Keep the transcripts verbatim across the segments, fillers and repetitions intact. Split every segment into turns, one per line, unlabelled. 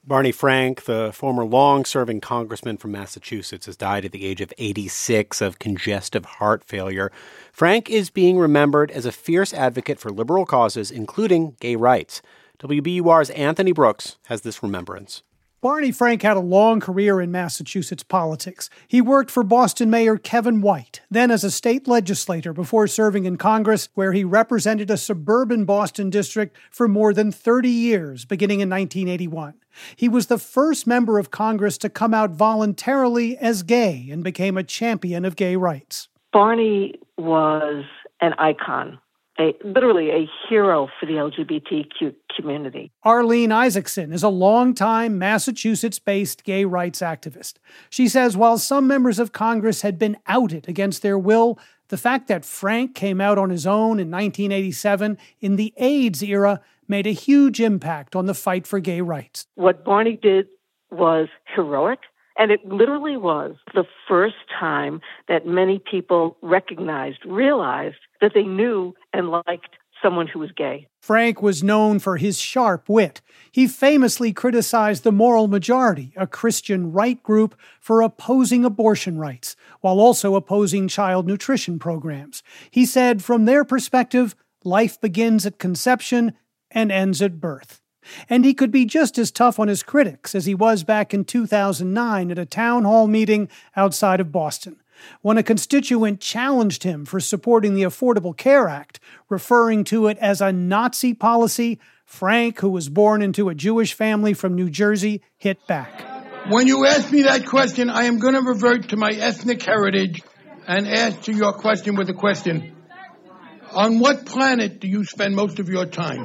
Barney Frank, the former long-serving congressman from Massachusetts, has died at the age of eighty-six of congestive heart failure. Frank is being remembered as a fierce advocate for liberal causes, including gay rights. W B U R's Anthony Brooks has this remembrance.
Barney Frank had a long career in Massachusetts politics. He worked for Boston Mayor Kevin White, then as a state legislator before serving in Congress, where he represented a suburban Boston district for more than thirty years, beginning in nineteen eighty-one. He was the first member of Congress to come out voluntarily as gay and became a champion of gay rights.
Barney was an icon. A, literally a hero for the L G B T Q community.
Arlene Isaacson is a longtime Massachusetts-based gay rights activist. She says while some members of Congress had been outed against their will, the fact that Frank came out on his own in nineteen eighty-seven in the AIDS era made a huge impact on the fight for gay rights.
What Barney did was heroic. And it literally was the first time that many people recognized, realized that they knew and liked someone who was gay.
Frank was known for his sharp wit. He famously criticized the Moral Majority, a Christian right group, for opposing abortion rights, while also opposing child nutrition programs. He said, from their perspective, life begins at conception and ends at birth. And he could be just as tough on his critics as he was back in two thousand nine at a town hall meeting outside of Boston, when a constituent challenged him for supporting the Affordable Care Act, referring to it as a Nazi policy. Frank, who was born into a Jewish family from New Jersey, hit back.
When you ask me that question, I am going to revert to my ethnic heritage and answer your question with a question. On what planet do you spend most of your time?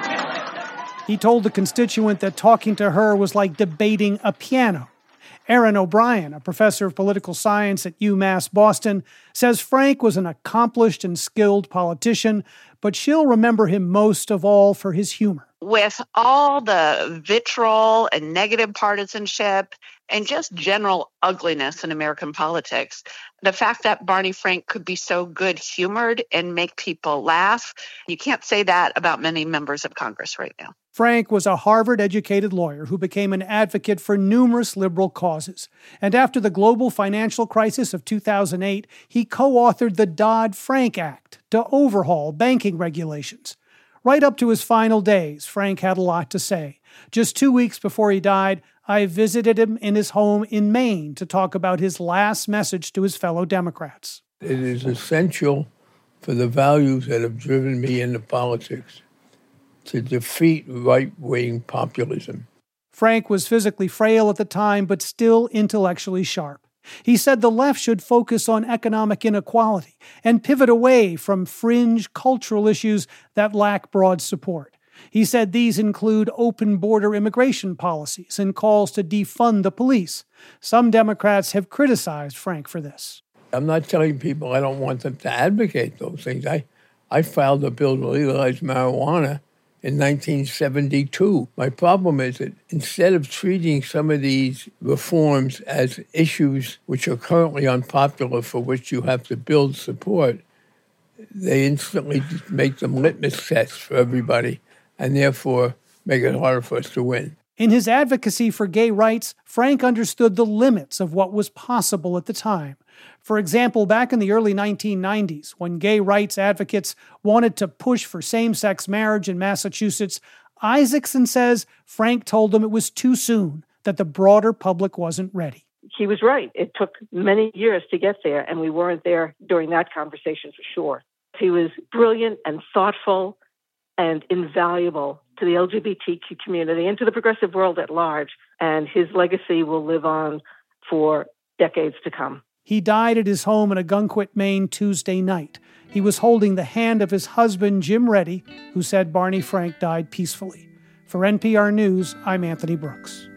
He told the constituent that talking to her was like debating a piano. Erin O'Brien, a professor of political science at UMass Boston, says Frank was an accomplished and skilled politician, but she'll remember him most of all for his humor.
With all the vitriol and negative partisanship and just general ugliness in American politics, the fact that Barney Frank could be so good-humored and make people laugh, you can't say that about many members of Congress right now.
Frank was a Harvard-educated lawyer who became an advocate for numerous liberal causes. And after the global financial crisis of two thousand eight, he co-authored the Dodd-Frank Act to overhaul banking regulations. Right up to his final days, Frank had a lot to say. Just two weeks before he died, I visited him in his home in Maine to talk about his last message to his fellow Democrats.
It is essential for the values that have driven me into politics to defeat right-wing populism.
Frank was physically frail at the time, but still intellectually sharp. He said the left should focus on economic inequality and pivot away from fringe cultural issues that lack broad support. He said these include open border immigration policies and calls to defund the police. Some Democrats have criticized Frank for this.
I'm not telling people I don't want them to advocate those things. I, I filed a bill to legalize marijuana in nineteen seventy-two. My problem is that instead of treating some of these reforms as issues which are currently unpopular for which you have to build support, they instantly just make them litmus tests for everybody and therefore make it harder for us to win.
In his advocacy for gay rights, Frank understood the limits of what was possible at the time. For example, back in the early nineteen nineties, when gay rights advocates wanted to push for same-sex marriage in Massachusetts, Isaacson says Frank told them it was too soon, that the broader public wasn't ready.
He was right. It took many years to get there, and we weren't there during that conversation for sure. He was brilliant and thoughtful and invaluable to the L G B T Q community and to the progressive world at large, and his legacy will live on for decades to come.
He died at his home in Ogunquit, Maine, Tuesday night. He was holding the hand of his husband, Jim Reddy, who said Barney Frank died peacefully. For N P R News, I'm Anthony Brooks.